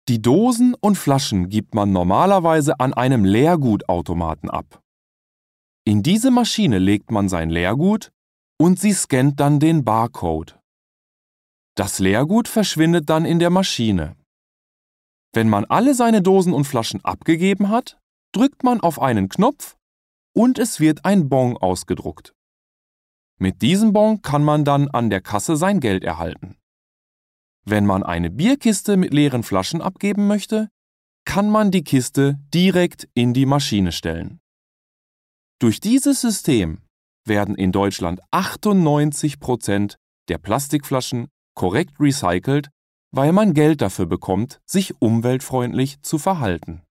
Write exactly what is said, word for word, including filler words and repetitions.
Die Dosen und Flaschen gibt man normalerweise an einem Leergutautomaten ab. In diese Maschine legt man sein Leergut und sie scannt dann den Barcode. Das Leergut verschwindet dann in der Maschine. Wenn man alle seine Dosen und Flaschen abgegeben hat, drückt man auf einen Knopf und es wird ein Bon ausgedruckt. Mit diesem Bon kann man dann an der Kasse sein Geld erhalten. Wenn man eine Bierkiste mit leeren Flaschen abgeben möchte, kann man die Kiste direkt in die Maschine stellen. Durch dieses System werden in Deutschland achtundneunzig Prozent der Plastikflaschen korrekt recycelt, weil man Geld dafür bekommt, sich umweltfreundlich zu verhalten.